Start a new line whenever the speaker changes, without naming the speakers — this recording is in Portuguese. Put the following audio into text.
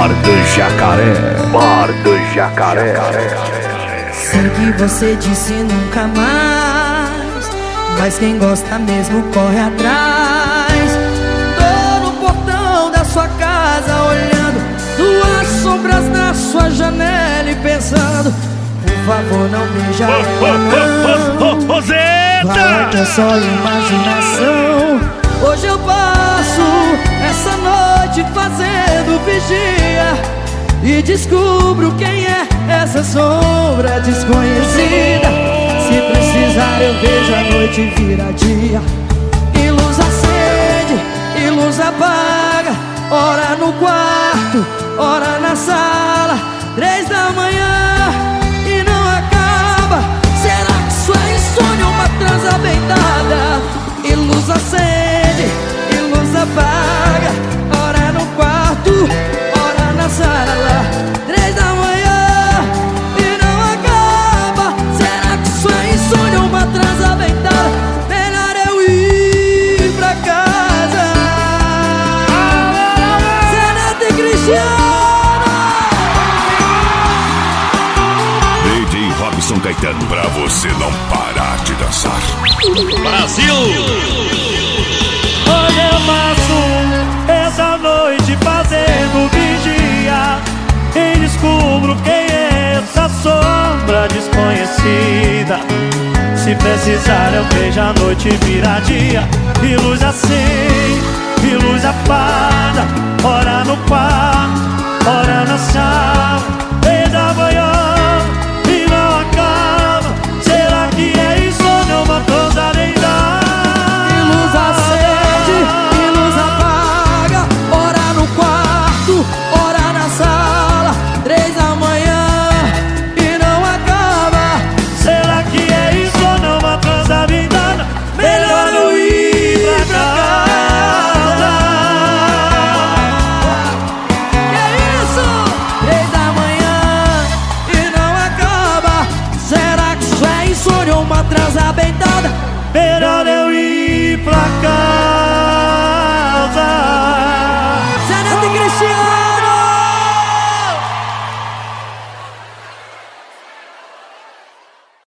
Bar do Jacaré. Bar do Jacaré.
Sei que você disse nunca mais, mas quem gosta mesmo corre atrás. Tô no portão da sua casa olhando duas sombras na sua janela e pensando: por favor, não beija ela, não. Fala que é só imaginação. Hoje eu passo essa noite fazendo vigia e descubro quem é essa sombra desconhecida. Se precisar eu vejo a noite virar dia. E luz acende, e luz apaga. Ora no quarto, ora na sala. 3 da manhã e não acaba. Será que isso é insônia ou uma transa bem dada? E luz acende, e luz apaga. Ora no quarto, ora na sala. 3 da manhã e não acaba. Será que isso é insônia ou uma transa bem dada? Melhor eu ir pra casa. Zeneto e Cristiano.
DJ Robson Caetano, pra você não parar de dançar.
Brasil!
Hoje eu passo essa noite fazendo vigia e descubro quem é essa sombra desconhecida. Se precisar eu vejo a noite virar dia. E luz acende, e luz apaga. Ora no quarto, ora na sala.